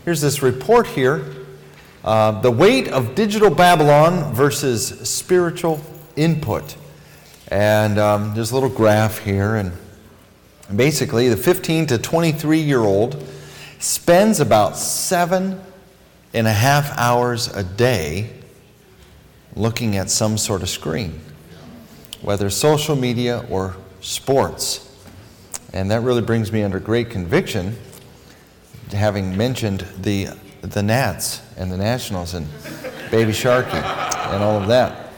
Here's this report here, the weight of digital Babylon versus spiritual input. And there's a little graph here, and basically the 15 to 23-year-old spends about 7.5 hours a day looking at some sort of screen, whether social media or sports. And that really brings me under great conviction, having mentioned the Nats and the Nationals and Baby Sharky and all of that.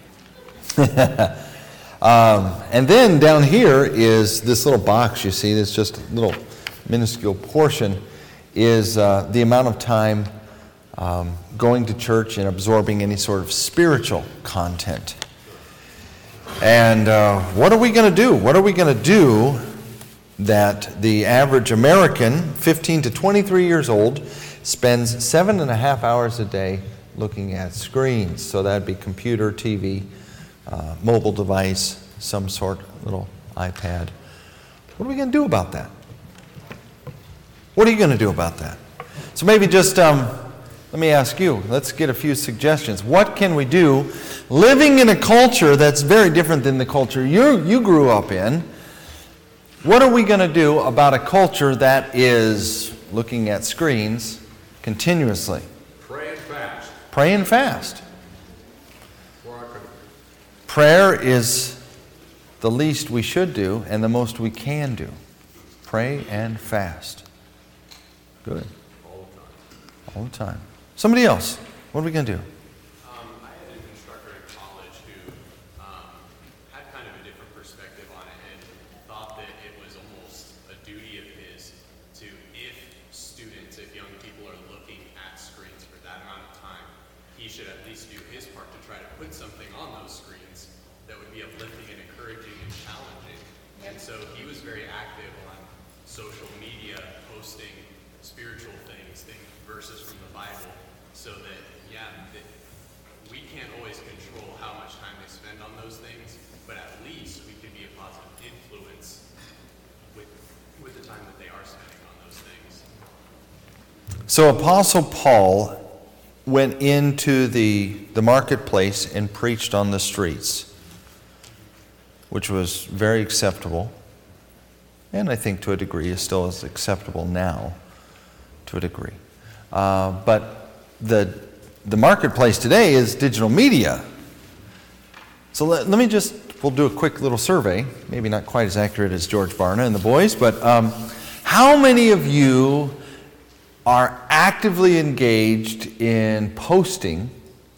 And then down here is this little box you see, that's just a little minuscule portion, is the amount of time going to church and absorbing any sort of spiritual content. And what are we going to do? What are we going to do that the average American, 15 to 23 years old, spends 7.5 hours a day looking at screens? So that'd be computer, TV, mobile device, some sort, little iPad. What are we going to do about that? What are you going to do about that? So maybe just let me ask you, let's get a few suggestions. What can we do living in a culture that's very different than the culture you grew up in? What are we going to do about a culture that is looking at screens continuously? Pray and fast. Pray and fast. Prayer is the least we should do and the most we can do. Pray and fast. Good. All the time. Somebody else. What are we going to do? I had an instructor in college who had kind of a different perspective on it and thought that it was almost a duty of his to, if young people are looking at screens for that amount of time, he should at least do his part to try to put something on those screens that would be uplifting and encouraging and challenging. And so he was very active on social media, posting spiritual things, verses from the Bible, so that, that we can't always control how much time they spend on those things, but at least we can be a positive influence with the time that they are spending on those things. So Apostle Paul went into the marketplace and preached on the streets, which was very acceptable, and I think to a degree is still as acceptable now, to a degree. But the marketplace today is digital media. So let me we'll do a quick little survey, maybe not quite as accurate as George Barna and the boys, but how many of you are actively engaged in posting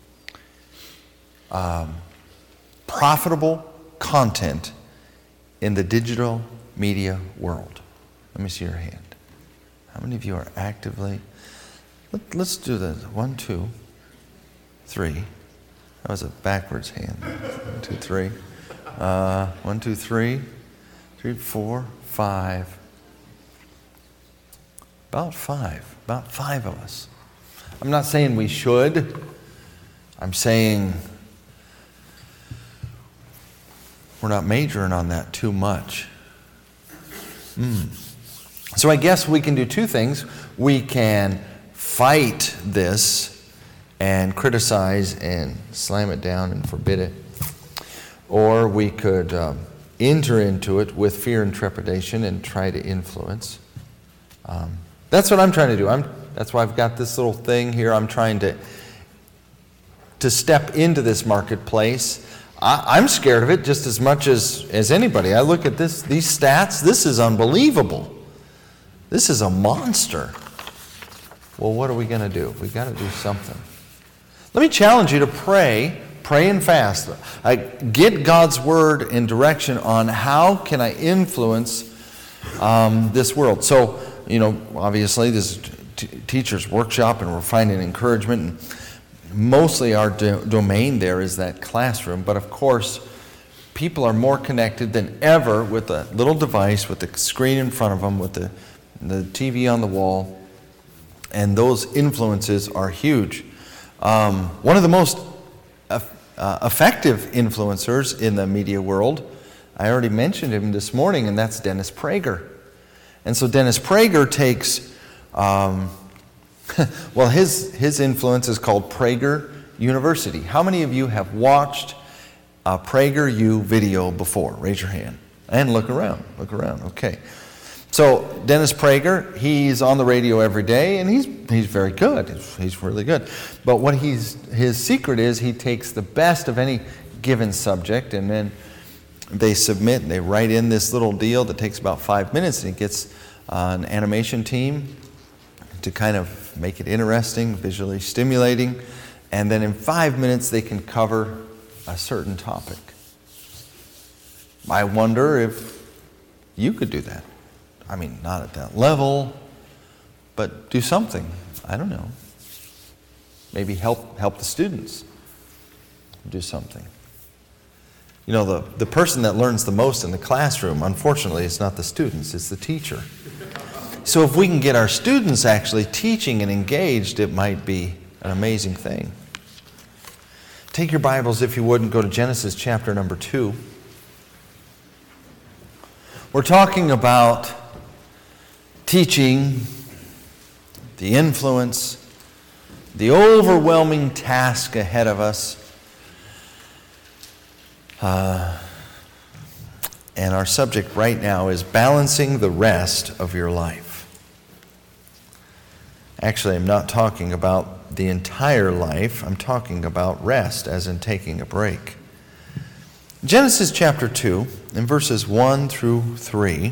profitable content in the digital media world? Let me see your hand. How many of you are actively? Let's do this. 1, 2, 3. That was a backwards hand. 1, 2, 3. 1, 2, 3. 3, 4, 5. About 5. About 5 of us. I'm not saying we should. I'm saying we're not majoring on that too much. So I guess we can do two things. We can fight this and criticize and slam it down and forbid it. Or we could enter into it with fear and trepidation and try to influence. That's what I'm trying to do. That's why I've got this little thing here. I'm trying to step into this marketplace. I'm scared of it just as much as anybody. I look at these stats. This is unbelievable. This is a monster. Well, what are we going to do? We've got to do something. Let me challenge you to pray and fast. Get God's word and direction on how can I influence this world. So, obviously this is teacher's workshop and we're finding encouragement. And mostly our domain there is that classroom. But of course, people are more connected than ever with a little device, with the screen in front of them, with the TV on the wall. And those influences are huge. One of the most effective influencers in the media world, I already mentioned him this morning, and that's Dennis Prager. And so Dennis Prager takes Well, his influence is called Prager University. How many of you have watched a PragerU video before? Raise your hand. And look around. Look around. Okay. So Dennis Prager, he's on the radio every day, and he's very good. He's really good. But what his secret is, he takes the best of any given subject, and then they submit, and they write in this little deal that takes about 5 minutes, and he gets an animation team to kind of make it interesting, visually stimulating, and then in 5 minutes they can cover a certain topic. I wonder if you could do that. I mean, not at that level, but do something. I don't know. Maybe help the students do something. You know, the person that learns the most in the classroom, unfortunately, is not the students, it's the teacher. So if we can get our students actually teaching and engaged, it might be an amazing thing. Take your Bibles, if you would, and go to Genesis chapter number 2. We're talking about teaching, the influence, the overwhelming task ahead of us. And our subject right now is balancing the rest of your life. Actually, I'm not talking about the entire life. I'm talking about rest, as in taking a break. Genesis chapter 2, in verses 1 through 3,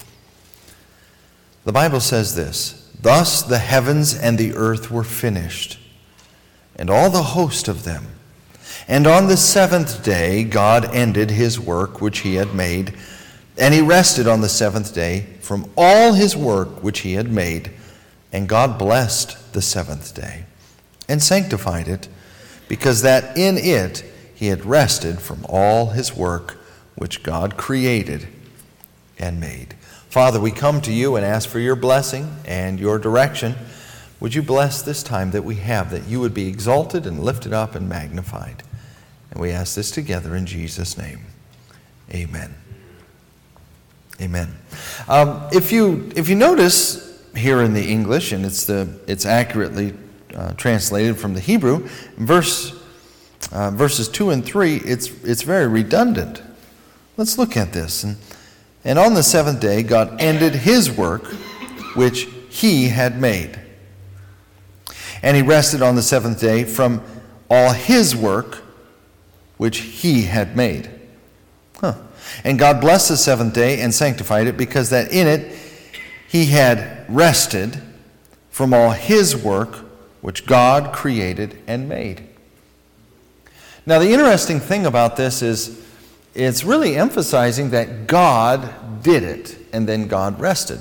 the Bible says this: "Thus the heavens and the earth were finished, and all the host of them. And on the seventh day God ended his work which he had made, and he rested on the seventh day from all his work which he had made. And God blessed the seventh day, and sanctified it, because that in it he had rested from all his work which God created and made." Father, we come to you and ask for your blessing and your direction. Would you bless this time that we have, that you would be exalted and lifted up and magnified? And we ask this together in Jesus' name. Amen. Amen. If you notice here in the English, and it's accurately translated from the Hebrew, verses 2 and 3, it's very redundant. Let's look at this. And on the seventh day, God ended his work which he had made. And he rested on the seventh day from all his work which he had made. And God blessed the seventh day and sanctified it, because that in it he had rested from all his work which God created and made. Now, the interesting thing about this is it's really emphasizing that God did it and then God rested.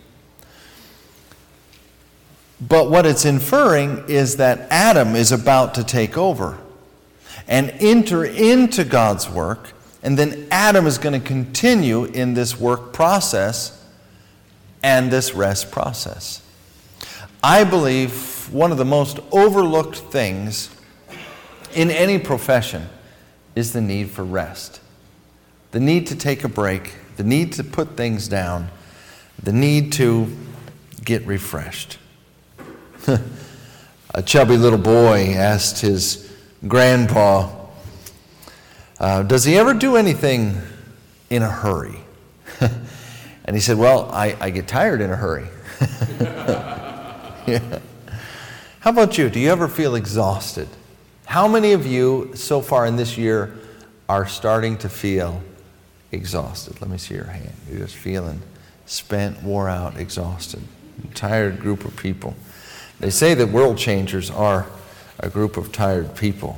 But what it's inferring is that Adam is about to take over and enter into God's work, and then Adam is going to continue in this work process and this rest process. I believe one of the most overlooked things in any profession is the need for rest. The need to take a break, the need to put things down, the need to get refreshed. A chubby little boy asked his grandpa, does he ever do anything in a hurry? And he said, well, I get tired in a hurry. Yeah. How about you? Do you ever feel exhausted? How many of you so far in this year are starting to feel exhausted? Let me see your hand. You're just feeling spent, wore out, exhausted. A tired group of people. They say that world changers are a group of tired people.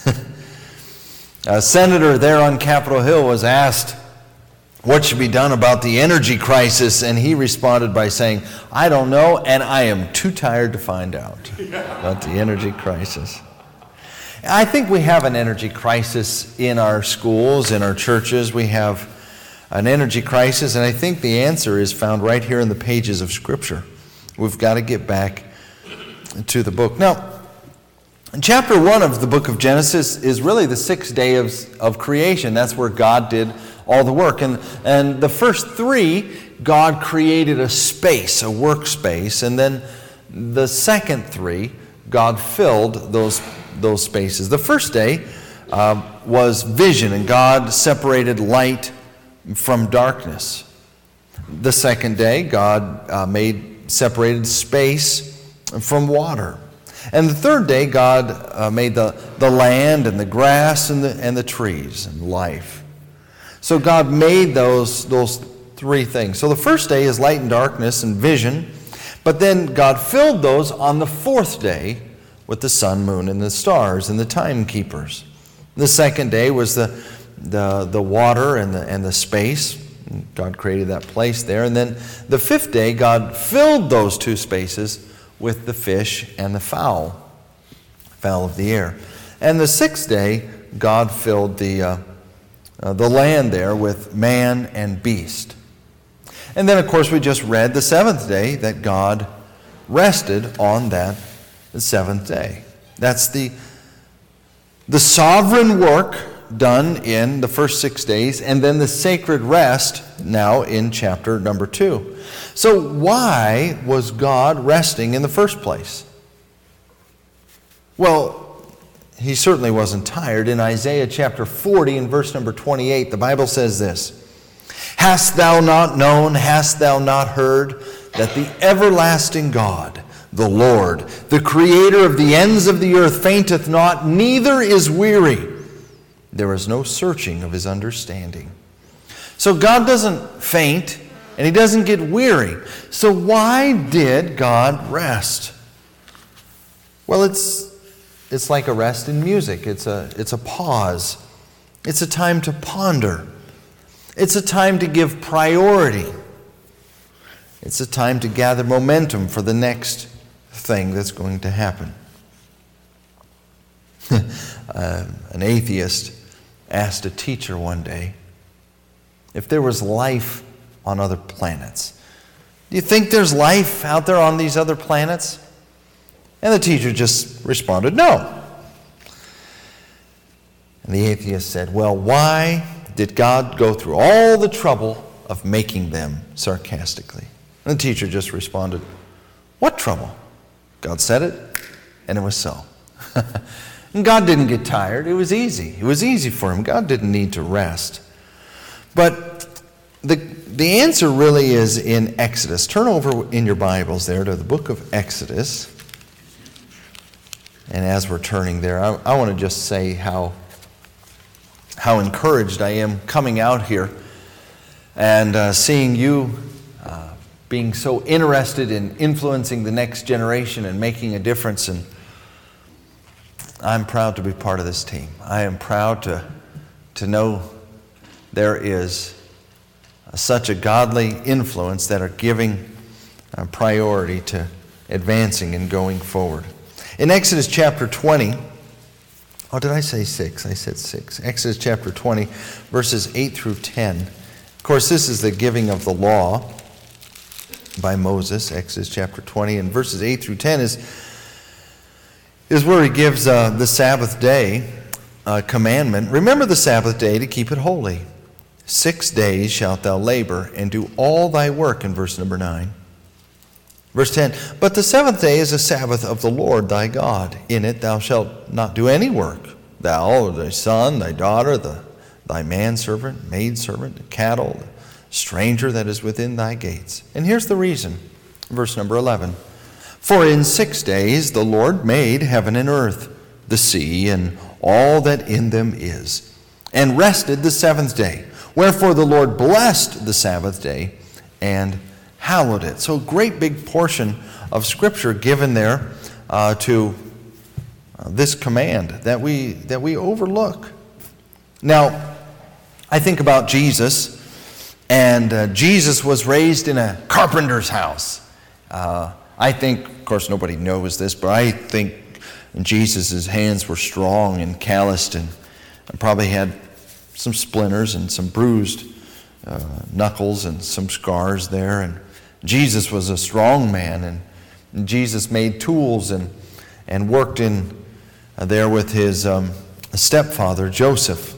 A senator there on Capitol Hill was asked what should be done about the energy crisis, and he responded by saying, I don't know, and I am too tired to find out about the energy crisis. I think we have an energy crisis in our schools, in our churches. We have an energy crisis, and I think the answer is found right here in the pages of Scripture. We've got to get back to the book. Now, chapter 1 of the book of Genesis is really the 6th day of creation. That's where God did all the work. And the first 3, God created a space, a workspace, and then the second 3, God filled those spaces. The first day was vision, and God separated light from darkness. The second day, God separated space from water. And the third day, God made the land and the grass and the trees and life. So God made those 3 things. So the first day is light and darkness and vision, but then God filled those on the 4th day with the sun, moon, and the stars and the timekeepers. The second day was the water and the space. God created that place there. And then the 5th day, God filled those 2 spaces with the fish and the fowl of the air. And the 6th day, God filled the land there with man and beast. And then, of course, we just read the 7th day that God rested on that 7th day. That's the sovereign work done in the first 6 days, and then the sacred rest now in chapter number 2. So why was God resting in the first place? Well, he certainly wasn't tired. In Isaiah chapter 40 and verse number 28, the Bible says this: "Hast thou not known, hast thou not heard, that the everlasting God, the Lord, the creator of the ends of the earth, fainteth not, neither is weary. There is no searching of his understanding." So God doesn't faint, and he doesn't get weary. So why did God rest? Well, it's like a rest in music. It's a pause. It's a time to ponder. It's a time to give priority. It's a time to gather momentum for the next thing that's going to happen. An atheist asked a teacher one day if there was life on other planets. Do you think there's life out there on these other planets? And the teacher just responded, no. And the atheist said, well, why did God go through all the trouble of making them, sarcastically? And the teacher just responded, what trouble? God said it, and it was so. And God didn't get tired. It was easy. It was easy for him. God didn't need to rest. But the answer really is in Exodus. Turn over in your Bibles there to the book of Exodus. And as we're turning there, I want to just say how encouraged I am coming out here and seeing you being so interested in influencing the next generation and making a difference. And I'm proud to be part of this team. I am proud to know there is such a godly influence that are giving priority to advancing and going forward. In Exodus chapter 20, oh, did I say 6? I said 6. Exodus chapter 20, verses 8 through 10. Of course, this is the giving of the law by Moses. Exodus chapter 20 and verses 8 through 10 is where he gives the Sabbath day commandment. Remember the Sabbath day to keep it holy. 6 days shalt thou labor and do all thy work, in verse number 9. Verse 10, but the seventh day is a Sabbath of the Lord thy God. In it thou shalt not do any work, thou, or thy son, thy daughter, thy manservant, maidservant, the cattle, the stranger that is within thy gates. And here's the reason. Verse number 11. For in 6 days the Lord made heaven and earth, the sea, and all that in them is, and rested the seventh day. Wherefore the Lord blessed the Sabbath day and hallowed it. So a great big portion of Scripture given there to this command that we overlook. Now, I think about Jesus, and Jesus was raised in a carpenter's house. I think, of course, nobody knows this, but I think Jesus' hands were strong and calloused and probably had some splinters and some bruised knuckles and some scars there. And Jesus was a strong man, and Jesus made tools and worked in there with his stepfather, Joseph.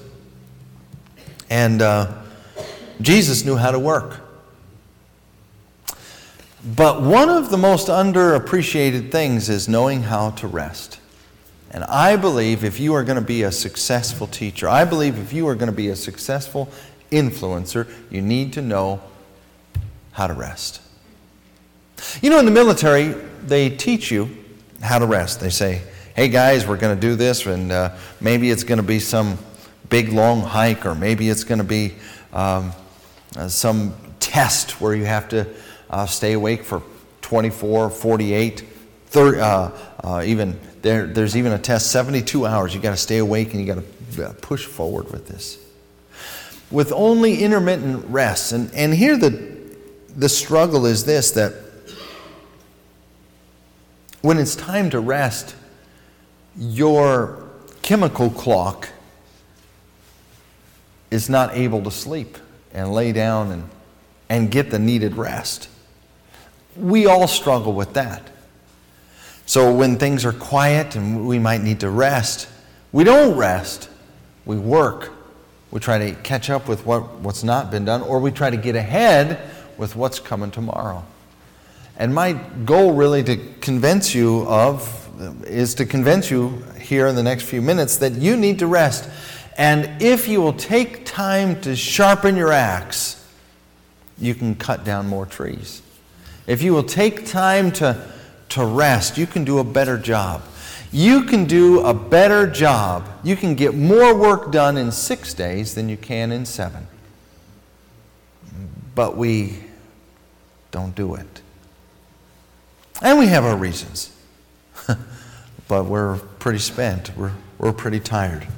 And Jesus knew how to work. But one of the most underappreciated things is knowing how to rest. And I believe if you are going to be a successful teacher, I believe if you are going to be a successful influencer, you need to know how to rest. You know, in the military, they teach you how to rest. They say, hey guys, we're going to do this, and maybe it's going to be some big long hike, or maybe it's going to be some test where you have to stay awake for 24, 48, 30, there's even a test, 72 hours. You got to stay awake and you got to push forward with this. With only intermittent rest, and here the struggle is this, that when it's time to rest, your chemical clock is not able to sleep and lay down and get the needed rest. We all struggle with that. So when things are quiet and we might need to rest, we don't rest. We work. We try to catch up with what's not been done, or we try to get ahead with what's coming tomorrow. And my goal really is to convince you here in the next few minutes that you need to rest. And if you will take time to sharpen your axe, you can cut down more trees. If you will take time to rest, you can do a better job. You can do a better job. You can get more work done in 6 days than you can in 7. But we don't do it. And we have our reasons. But we're pretty spent. We're pretty tired.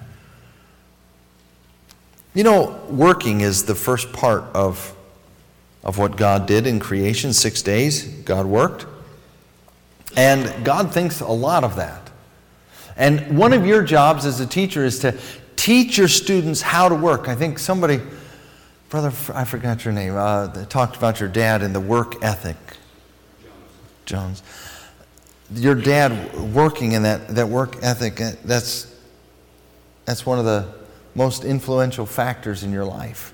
You know, working is the first part of what God did in creation. 6 days, God worked. And God thinks a lot of that. And one of your jobs as a teacher is to teach your students how to work. I think somebody, brother, I forgot your name, talked about your dad and the work ethic. Jones. Your dad working in that work ethic, that's one of the most influential factors in your life.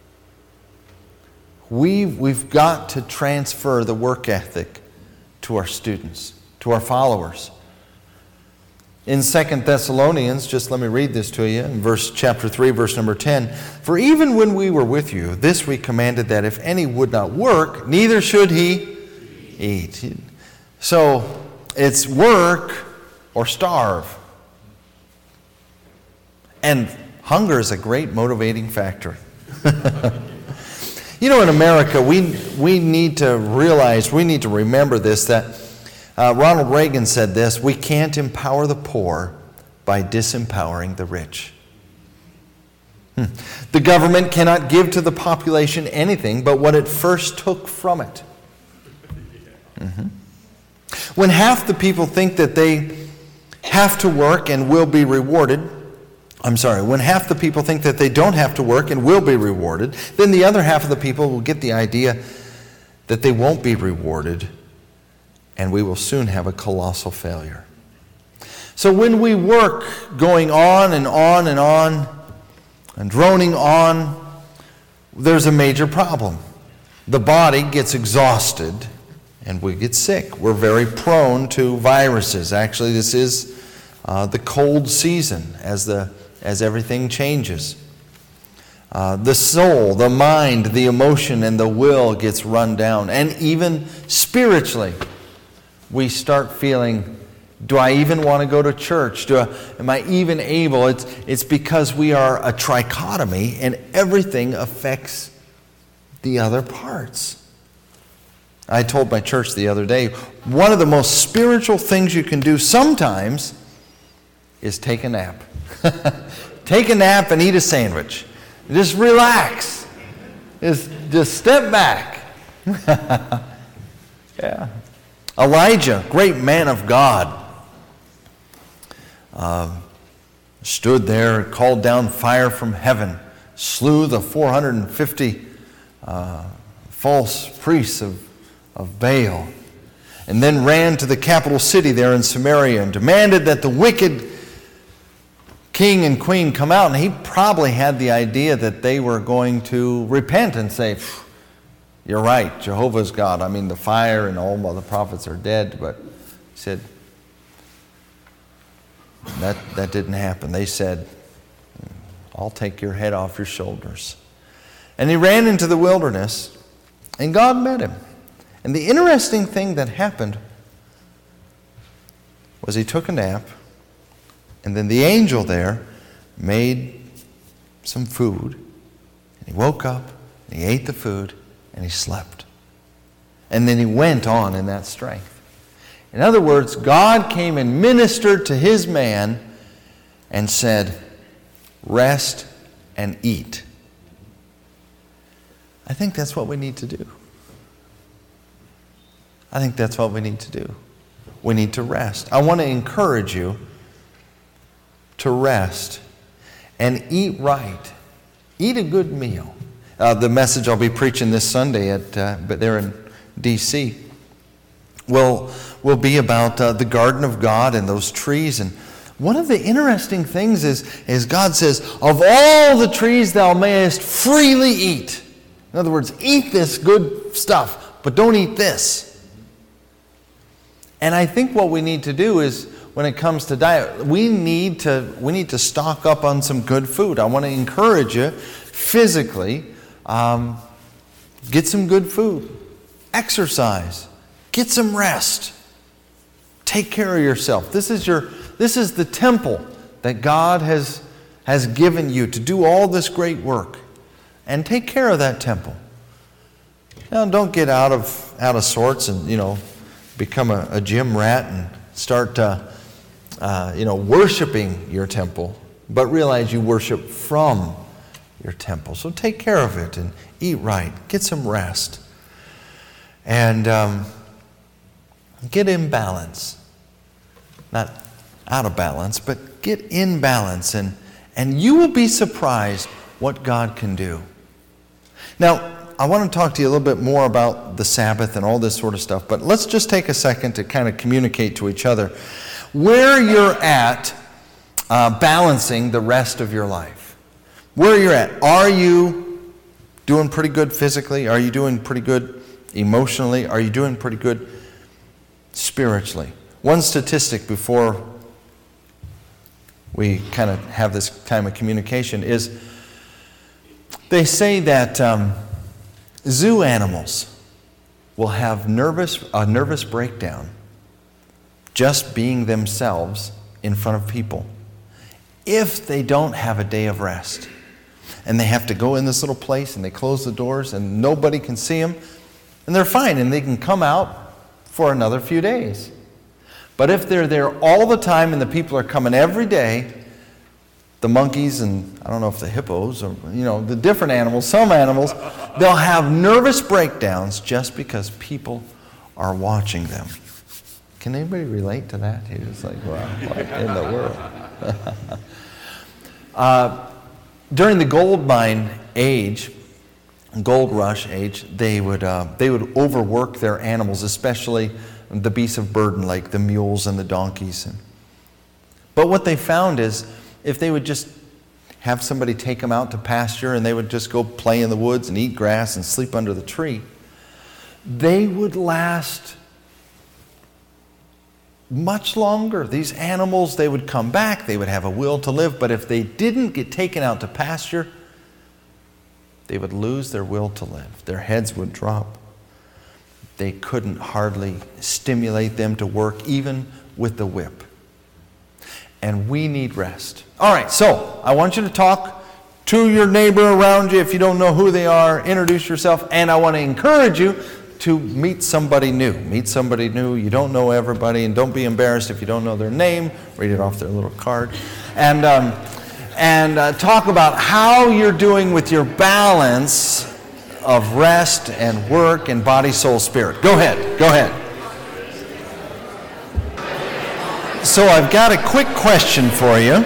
We've got to transfer the work ethic to our students, to our followers. In 2 Thessalonians, just let me read this to you, in chapter 3, verse number 10. For even when we were with you, this we commanded, that if any would not work, neither should he eat. So it's work or starve. And hunger is a great motivating factor. You know, in America, we need to realize, we need to remember this, that Ronald Reagan said this: we can't empower the poor by disempowering the rich. The government cannot give to the population anything but what it first took from it. When half the people think that they have to work and will be rewarded, when half the people think that they don't have to work and will be rewarded, then the other half of the people will get the idea that they won't be rewarded, and we will soon have a colossal failure. So when we work going on and on and on and droning on, there's a major problem. The body gets exhausted and we get sick. We're very prone to viruses. Actually, this is the cold season as everything changes. The soul, the mind, the emotion, and the will gets run down. And even spiritually, we start feeling, do I even want to go to church? Am I even able? It's because we are a trichotomy and everything affects the other parts. I told my church the other day, one of the most spiritual things you can do sometimes is take a nap. Take a nap and eat a sandwich. Just relax. Just step back. Yeah. Elijah, great man of God, stood there, called down fire from heaven, slew the 450 false priests of Baal, and then ran to the capital city there in Samaria and demanded that the wicked king and queen come out. And he probably had the idea that they were going to repent and say, You're right, Jehovah's God. I mean, the fire and all the prophets are dead, but he said, that didn't happen. They said, I'll take your head off your shoulders. And he ran into the wilderness, and God met him. And the interesting thing that happened was he took a nap, and then the angel there made some food, and he woke up, and he ate the food, and he slept. And then he went on in that strength. In other words, God came and ministered to his man and said, rest and eat. I think that's what we need to do. I think that's what we need to do. We need to rest. I want to encourage you to rest and eat right. Eat a good meal. The message I'll be preaching this Sunday but there in D.C. will be about the garden of God and those trees. And one of the interesting things is God says, of all the trees thou mayest freely eat. In other words, eat this good stuff, but don't eat this. And I think what we need to do is, when it comes to diet, we need to stock up on some good food. I want to encourage you physically, get some good food, exercise, get some rest, take care of yourself. This is the temple that God has given you to do all this great work, and take care of that temple. Now, don't get out of sorts and become a gym rat and start worshiping your temple, but realize you worship from your temple. So take care of it and eat right, get some rest, and get in balance. Not out of balance, but get in balance, and you will be surprised what God can do. Now, I want to talk to you a little bit more about the Sabbath and all this sort of stuff, but let's just take a second to kind of communicate to each other where you're at balancing the rest of your life. Where you're at. Are you doing pretty good physically? Are you doing pretty good emotionally? Are you doing pretty good spiritually? One statistic before we kind of have this time of communication is they say that zoo animals will have a nervous breakdown just being themselves in front of people if they don't have a day of rest. And they have to go in this little place and they close the doors and nobody can see them, and they're fine and they can come out for another few days. But if they're there all the time and the people are coming every day, the monkeys and I don't know if the hippos or the different animals, some animals, they'll have nervous breakdowns just because people are watching them. Can anybody relate to that? You're just like, wow, what in the world? During the gold mine age, gold rush age, they would overwork their animals, especially the beasts of burden like the mules and the donkeys. But what they found is, if they would just have somebody take them out to pasture and they would just go play in the woods and eat grass and sleep under the tree, they would last much longer. These animals, they would come back, they would have a will to live, but if they didn't get taken out to pasture, they would lose their will to live. Their heads would drop. They couldn't hardly stimulate them to work, even with the whip. And we need rest. All right, so I want you to talk to your neighbor around you. If you don't know who they are, introduce yourself. And I want to encourage you to meet somebody new. Meet somebody new. You don't know everybody, and don't be embarrassed if you don't know their name. Read it off their little card. And talk about how you're doing with your balance of rest and work and body, soul, spirit. Go ahead. So I've got a quick question for you.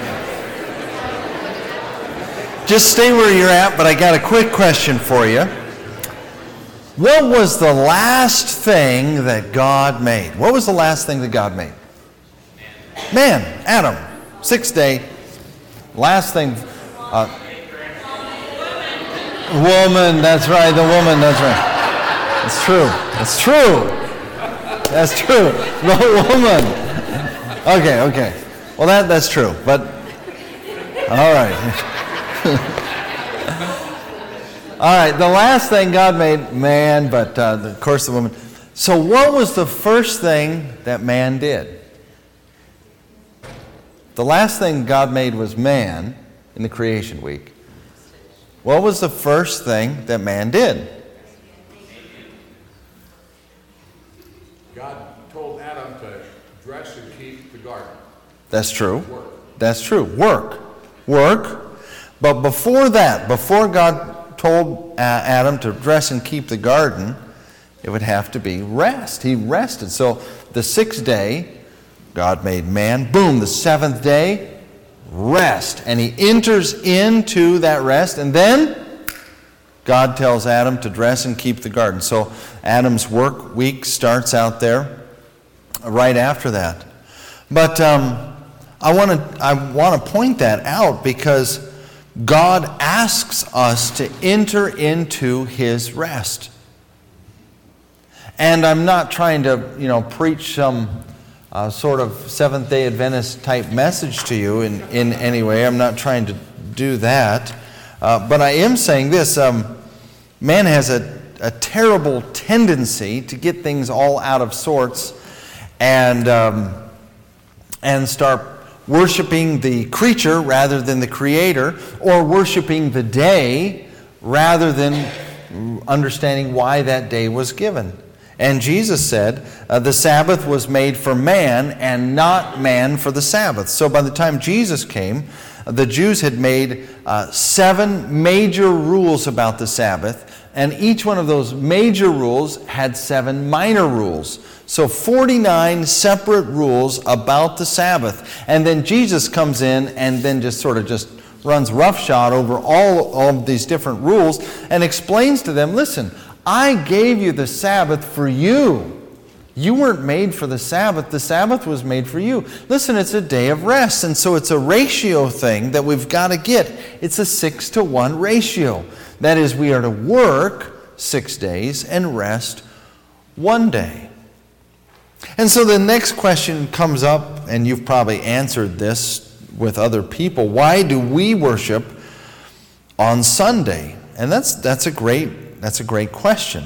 Just stay where you're at, but I got a quick question for you. What was the last thing that God made? What was the last thing that God made? Man, Adam, 6th day. Last thing. Woman, that's right, the woman, that's right. It's true. It's true. That's true. The woman. Okay. Well, that's true. But, all right. All right, the last thing God made, man, but of course the woman. So what was the first thing that man did? The last thing God made was man in the creation week. What was the first thing that man did? God told Adam to dress and keep the garden. That's true. Work. That's true. Work. But before that, before God told Adam to dress and keep the garden, it would have to be rest. He rested. So the 6th day, God made man. Boom, the 7th day, rest. And he enters into that rest. And then God tells Adam to dress and keep the garden. So Adam's work week starts out there right after that. But I want to point that out because God asks us to enter into His rest. And I'm not trying to, preach some sort of Seventh-day Adventist type message to you in any way. I'm not trying to do that. But I am saying this. Man has a terrible tendency to get things all out of sorts and start worshiping the creature rather than the creator, or worshiping the day rather than understanding why that day was given. And Jesus said, the Sabbath was made for man and not man for the Sabbath. So by the time Jesus came, the Jews had made 7 major rules about the Sabbath, and each one of those major rules had 7 minor rules. So 49 separate rules about the Sabbath. And then Jesus comes in and then just runs roughshod over all of these different rules and explains to them, listen, I gave you the Sabbath for you. You weren't made for the Sabbath. The Sabbath was made for you. Listen, it's a day of rest. And so it's a ratio thing that we've got to get. It's a 6-to-1 ratio. That is, we are to work 6 days and rest 1 day. And so the next question comes up, and you've probably answered this with other people. Why do we worship on Sunday? And that's a great question.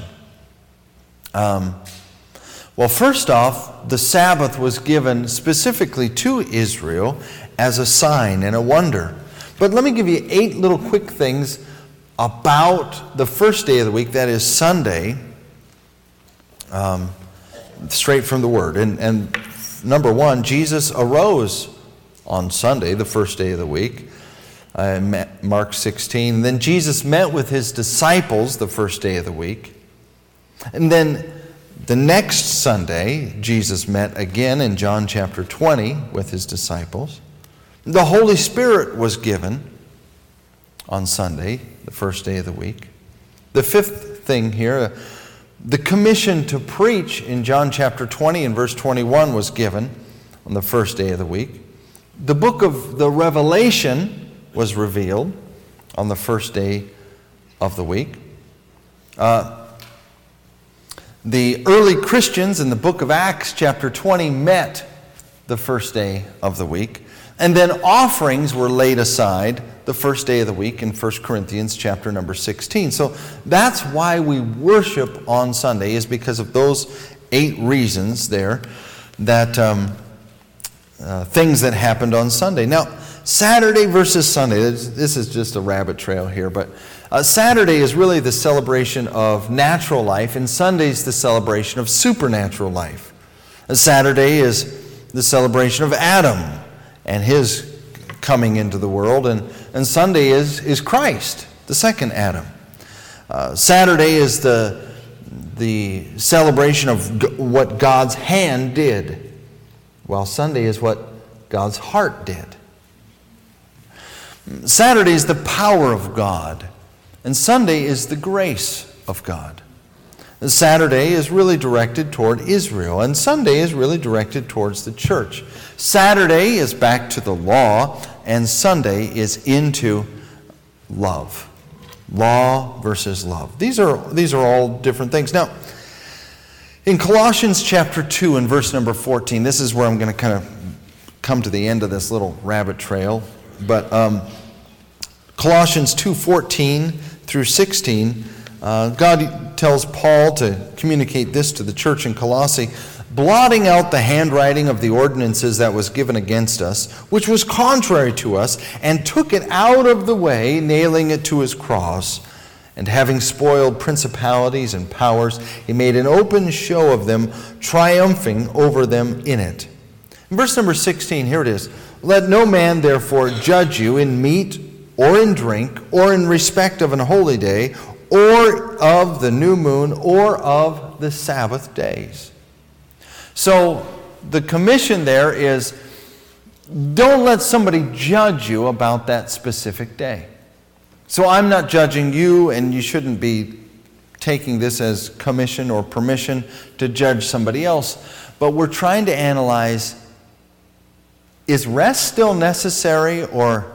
Well, first off, the Sabbath was given specifically to Israel as a sign and a wonder. But let me give you 8 little quick things about the first day of the week, that is Sunday, straight from the Word. And number 1, Jesus arose on Sunday, the first day of the week, Mark 16. Then Jesus met with His disciples the first day of the week. And then the next Sunday, Jesus met again in John chapter 20 with His disciples. The Holy Spirit was given on Sunday, the first day of the week. The 5th thing here, the commission to preach in John chapter 20 and verse 21 was given on the first day of the week. The book of the Revelation was revealed on the first day of the week. The early Christians in the book of Acts chapter 20 met the first day of the week. And then offerings were laid aside the first day of the week in 1 Corinthians chapter number 16. So that's why we worship on Sunday, is because of those 8 reasons there, that things that happened on Sunday. Now, Saturday versus Sunday, this is just a rabbit trail here, but Saturday is really the celebration of natural life, and Sunday is the celebration of supernatural life. Saturday is the celebration of Adam and his coming into the world, and Sunday is Christ, the second Adam. Saturday is the celebration of what God's hand did, while Sunday is what God's heart did. Saturday is the power of God, and Sunday is the grace of God. Saturday is really directed toward Israel, and Sunday is really directed towards the church. Saturday is back to the law, and Sunday is into love. Law versus love. These are all different things. Now, in Colossians chapter 2 and verse number 14, this is where I'm going to kind of come to the end of this little rabbit trail. But Colossians 2:14 through 16, God tells Paul to communicate this to the church in Colossae, blotting out the handwriting of the ordinances that was given against us, which was contrary to us, and took it out of the way, nailing it to his cross. And having spoiled principalities and powers, he made an open show of them, triumphing over them in it. In verse number 16, here it is. Let no man therefore judge you in meat or in drink or in respect of an holy day or of the new moon or of the Sabbath days. So the commission there is, don't let somebody judge you about that specific day. So I'm not judging you, and you shouldn't be taking this as commission or permission to judge somebody else. But we're trying to analyze, is rest still necessary, or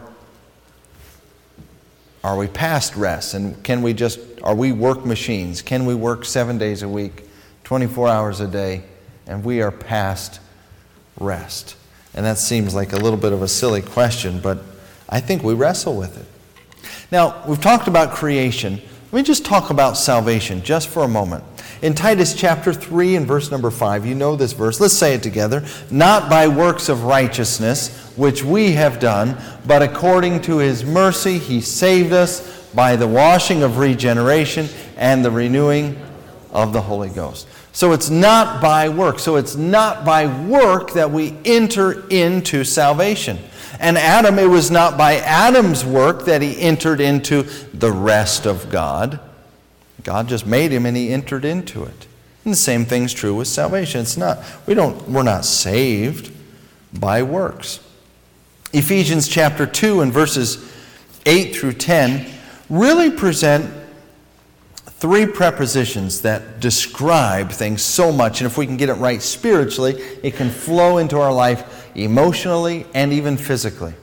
are we past rest? And are we work machines? Can we work 7 days a week, 24 hours a day, and we are past rest? And that seems like a little bit of a silly question, but I think we wrestle with it. Now, we've talked about creation. Let me just talk about salvation just for a moment. In Titus chapter 3 and verse number 5, you know this verse. Let's say it together. Not by works of righteousness, which we have done, but according to his mercy he saved us by the washing of regeneration and the renewing of the Holy Ghost. So it's not by work. So it's not by work that we enter into salvation. And Adam, it was not by Adam's work that he entered into the rest of God. God just made him and he entered into it. And the same thing's true with salvation. We're not saved by works. Ephesians chapter 2 and verses 8 through 10 really present three prepositions that describe things so much. And if we can get it right spiritually, it can flow into our life emotionally and even physically.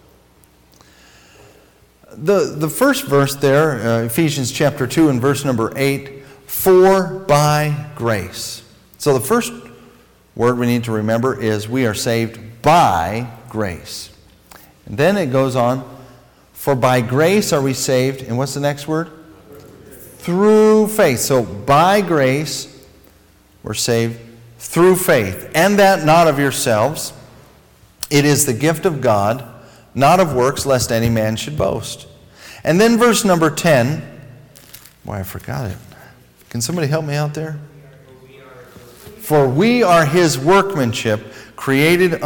The first verse there, Ephesians chapter 2 and verse number 8, for by grace. So the first word we need to remember is we are saved by grace. And then it goes on, for by grace are we saved, and what's the next word? Through faith. So by grace we're saved through faith, and that not of yourselves. It is the gift of God, not of works, lest any man should boast. And then verse number 10. Boy, I forgot it. Can somebody help me out there? For we are his workmanship, created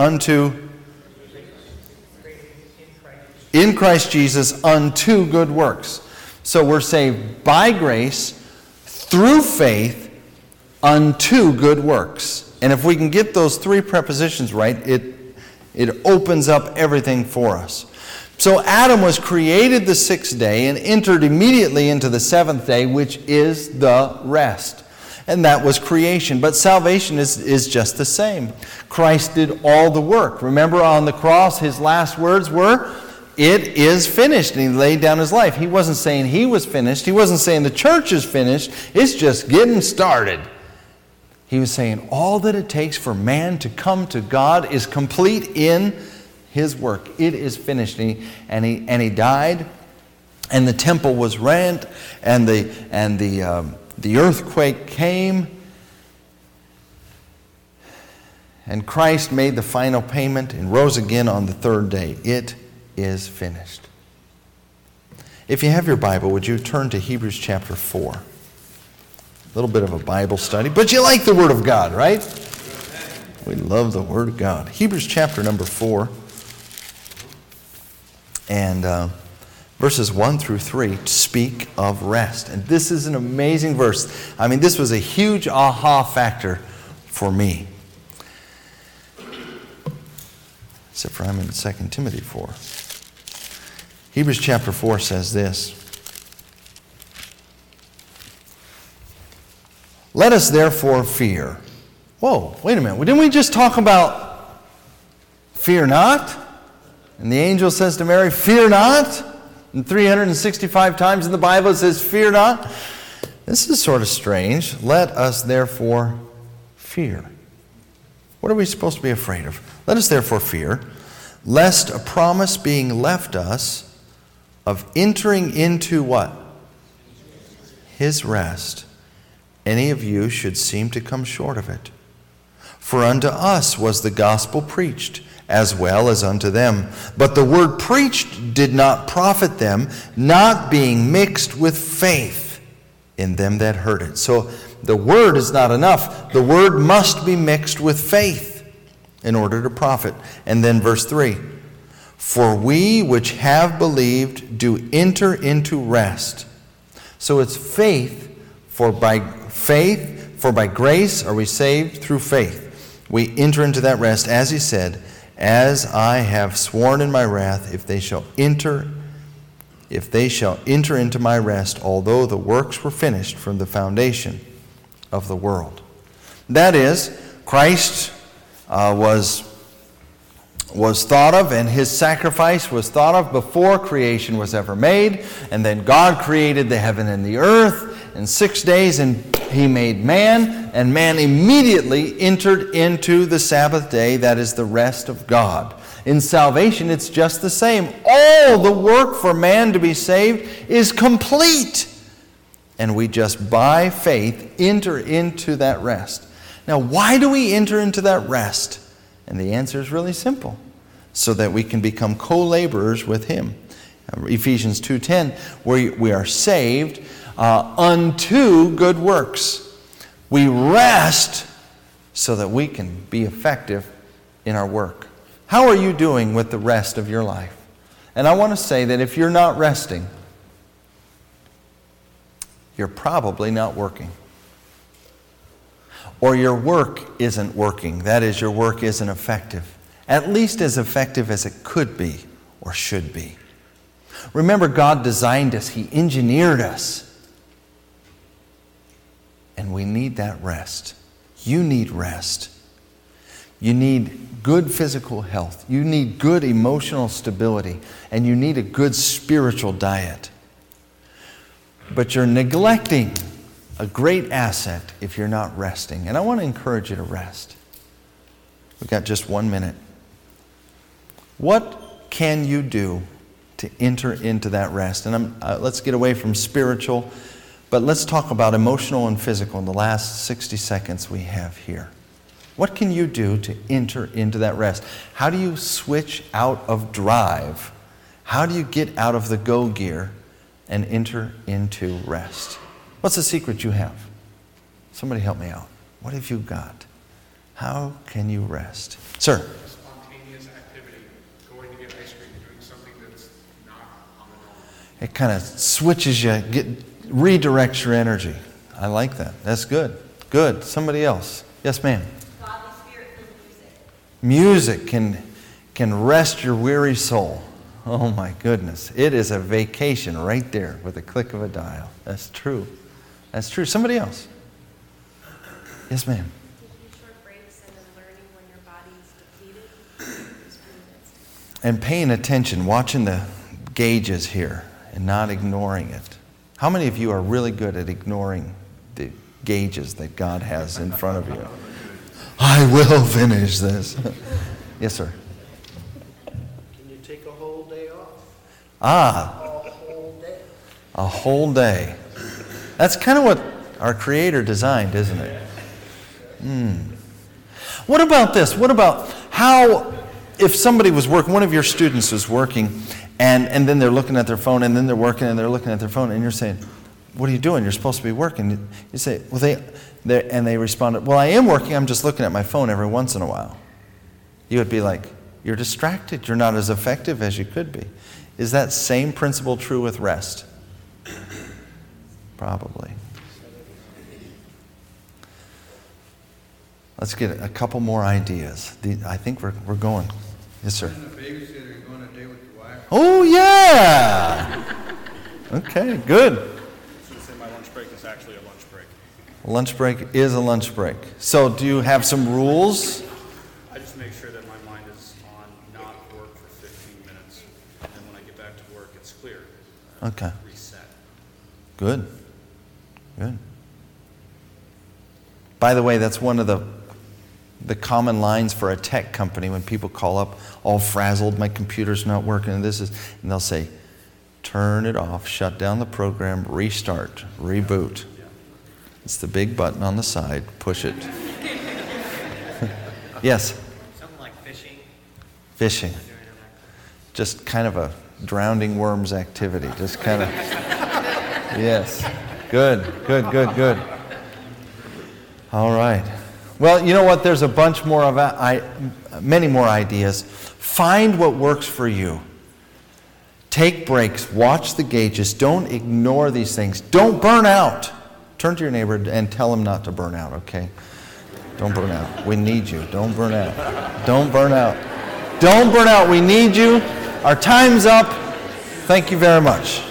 in Christ Jesus unto good works. So we're saved by grace, through faith, unto good works. And if we can get those three prepositions right, it opens up everything for us. So Adam was created the sixth day and entered immediately into the seventh day, which is the rest. And that was creation. But salvation is just the same. Christ did all the work. Remember on the cross, his last words were, "It is finished." And he laid down his life. He wasn't saying he was finished. He wasn't saying the church is finished. It's just getting started. He was saying all that it takes for man to come to God is complete in his work. It is finished. And he died, and the temple was rent, and the earthquake came, and Christ made the final payment and rose again on the third day. It is finished. If you have your Bible, would you turn to Hebrews chapter 4? A little bit of a Bible study, but you like the Word of God, right? We love the Word of God. Hebrews chapter number 4, and verses 1 through 3 speak of rest. And this is an amazing verse. I mean, this was a huge aha factor for me. Except for I'm in 2 Timothy 4. Hebrews chapter 4 says this. Let us therefore fear. Whoa, wait a minute. Didn't we just talk about fear not? And the angel says to Mary, fear not. And 365 times in the Bible it says, fear not. This is sort of strange. Let us therefore fear. What are we supposed to be afraid of? Let us therefore fear, lest a promise being left us of entering into what? His rest, any of you should seem to come short of it. For unto us was the gospel preached, as well as unto them. But the word preached did not profit them, not being mixed with faith in them that heard it. So the word is not enough. The word must be mixed with faith in order to profit. And then verse 3. For we which have believed do enter into rest. So it's faith, for by grace are we saved through faith. We enter into that rest, as he said, as I have sworn in my wrath, if they shall enter into my rest, although the works were finished from the foundation of the world. That is, Christ was thought of, and his sacrifice was thought of before creation was ever made. And then God created the heaven and the earth in 6 days, and he made man, and man immediately entered into the Sabbath day, that is the rest of God. In salvation, it's just the same. All the work for man to be saved is complete. And we just by faith enter into that rest. Now, why do we enter into that rest? And the answer is really simple. So that we can become co-laborers with him. Ephesians 2:10, where we are saved unto good works. We rest so that we can be effective in our work. How are you doing with the rest of your life? And I want to say that if you're not resting, you're probably not working. Or your work isn't working. That is, your work isn't effective. At least as effective as it could be or should be. Remember, God designed us. He engineered us. And we need that rest. You need rest. You need good physical health. You need good emotional stability. And you need a good spiritual diet. But you're neglecting a great asset if you're not resting. And I want to encourage you to rest. We've got just 1 minute. What can you do to enter into that rest? And let's get away from spiritual, but let's talk about emotional and physical in the last 60 seconds we have here. What can you do to enter into that rest? How do you switch out of drive? How do you get out of the go gear and enter into rest? What's the secret you have? Somebody help me out. What have you got? How can you rest? Sir? Spontaneous activity, going to get ice cream, doing something that's not on the normal. It kind of switches you, redirects your energy. I like that. That's good. Good. Somebody else. Yes, ma'am. Godly Spirit-filled music. Music can rest your weary soul. Oh my goodness. It is a vacation right there with a click of a dial. That's true. That's true. Somebody else. Yes, ma'am. Taking short breaks and then learning when your body is depleted. And paying attention, watching the gauges here and not ignoring it. How many of you are really good at ignoring the gauges that God has in front of you? I will finish this. Yes, sir. Can you take a whole day off? Ah, A whole day. a whole day. That's kind of what our Creator designed, isn't it? What about this? What about how, if somebody was working, one of your students was working, and then they're looking at their phone, and then they're working, and they're looking at their phone, and you're saying, what are you doing? You're supposed to be working. You say, well, they responded, well, I am working, I'm just looking at my phone every once in a while. You would be like, you're distracted. You're not as effective as you could be. Is that same principle true with rest? Probably. Let's get a couple more ideas. I think we're going. Yes, sir. Having a babysitter and going on a date with your wife. Oh, yeah. Okay, good. I should say my lunch break is actually a lunch break. Lunch break is a lunch break. So do you have some rules? I just make sure that my mind is on not work for 15 minutes. And when I get back to work, it's clear. Okay. Reset. Good. Good. By the way, that's one of the common lines for a tech company when people call up all frazzled, my computer's not working, and they'll say, turn it off, shut down the program, restart, reboot. It's the big button on the side, push it. Yes? Something like fishing. Fishing. Just kind of a drowning worms activity. Just kind of, yes. Good. All right. Well, you know what? There's a bunch more many more ideas. Find what works for you. Take breaks. Watch the gauges. Don't ignore these things. Don't burn out. Turn to your neighbor and tell him not to burn out, okay? Don't burn out. We need you. Don't burn out. Don't burn out. Don't burn out. We need you. Our time's up. Thank you very much.